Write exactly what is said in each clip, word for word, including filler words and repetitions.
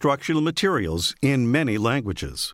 instructional materials in many languages.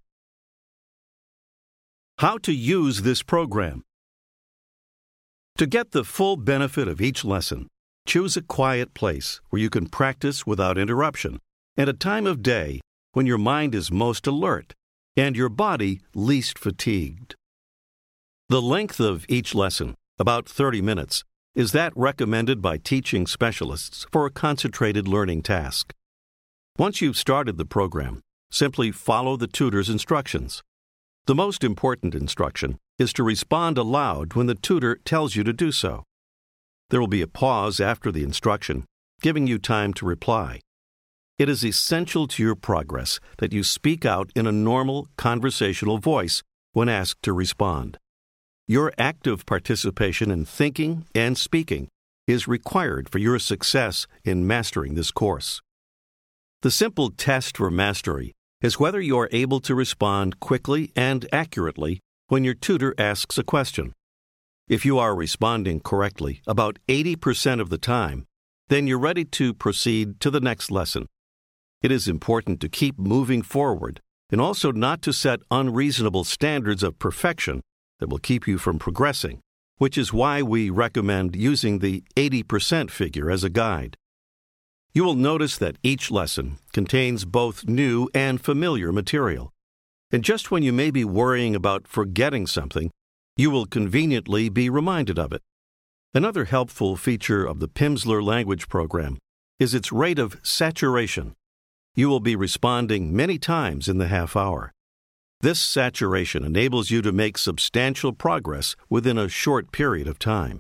How to use this program. To get the full benefit of each lesson, choose a quiet place where you can practice without interruption and a time of day when your mind is most alert and your body least fatigued. The length of each lesson, about thirty minutes, is that recommended by teaching specialists for a concentrated learning task. Once you've started the program, simply follow the tutor's instructions. The most important instruction is to respond aloud when the tutor tells you to do so. There will be a pause after the instruction, giving you time to reply. It is essential to your progress that you speak out in a normal conversational voice when asked to respond. Your active participation in thinking and speaking is required for your success in mastering this course. The simple test for mastery is whether you are able to respond quickly and accurately when your tutor asks a question. If you are responding correctly about eighty percent of the time, then you're ready to proceed to the next lesson. It is important to keep moving forward and also not to set unreasonable standards of perfection that will keep you from progressing, which is why we recommend using the eighty percent figure as a guide. You will notice that each lesson contains both new and familiar material. And just when you may be worrying about forgetting something, you will conveniently be reminded of it. Another helpful feature of the Pimsleur language program is its rate of saturation. You will be responding many times in the half hour. This saturation enables you to make substantial progress within a short period of time.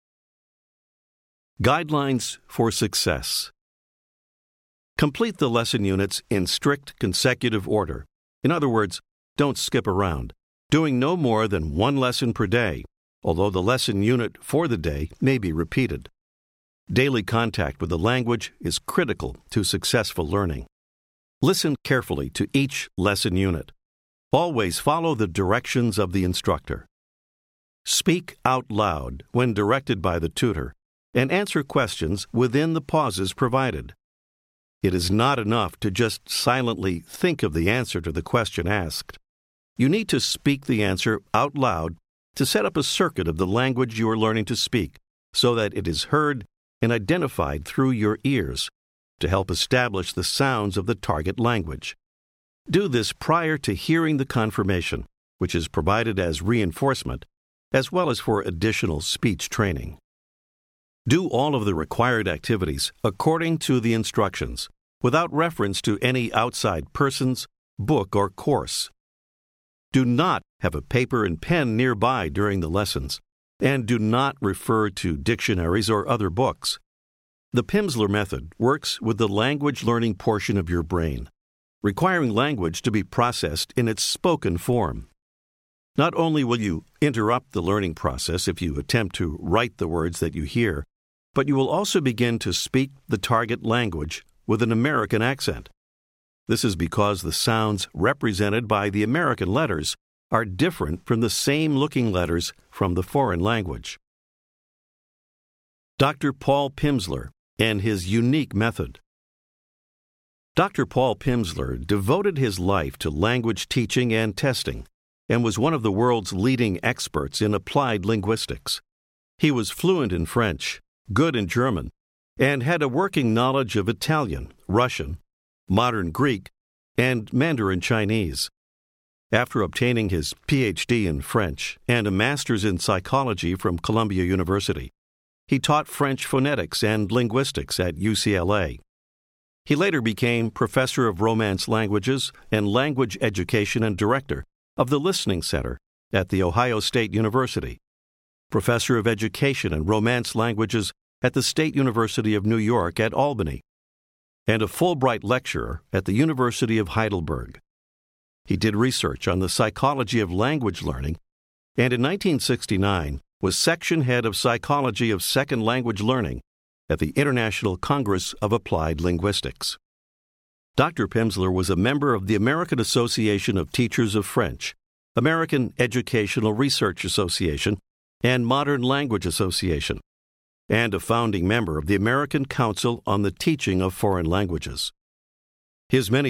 Guidelines for success. Complete the lesson units in strict consecutive order. In other words, don't skip around, doing no more than one lesson per day, although the lesson unit for the day may be repeated. Daily contact with the language is critical to successful learning. Listen carefully to each lesson unit. Always follow the directions of the instructor. Speak out loud when directed by the tutor, and answer questions within the pauses provided. It is not enough to just silently think of the answer to the question asked. You need to speak the answer out loud to set up a circuit of the language you are learning to speak so that it is heard and identified through your ears to help establish the sounds of the target language. Do this prior to hearing the confirmation, which is provided as reinforcement, as well as for additional speech training. Do all of the required activities according to the instructions, without reference to any outside persons, book, or course. Do not have a paper and pen nearby during the lessons, and do not refer to dictionaries or other books. The Pimsleur method works with the language learning portion of your brain, requiring language to be processed in its spoken form. Not only will you interrupt the learning process if you attempt to write the words that you hear, but you will also begin to speak the target language with an American accent. This is because the sounds represented by the American letters are different from the same-looking letters from the foreign language. Doctor Paul Pimsleur and his unique method. Doctor Paul Pimsleur devoted his life to language teaching and testing and was one of the world's leading experts in applied linguistics. He was fluent in French, good in German, and had a working knowledge of Italian, Russian, modern Greek, and Mandarin Chinese. After obtaining his P H D in French and a master's in psychology from Columbia University, he taught French phonetics and linguistics at U C L A. He later became professor of Romance languages and language education and director of the Listening Center at The Ohio State University, professor of education and Romance languages at the State University of New York at Albany, and a Fulbright lecturer at the University of Heidelberg. He did research on the psychology of language learning, and in nineteen sixty-nine was section head of psychology of second language learning at the International Congress of Applied Linguistics. Doctor Pimsleur was a member of the American Association of Teachers of French, American Educational Research Association, and Modern Language Association, and a founding member of the American Council on the Teaching of Foreign Languages. His many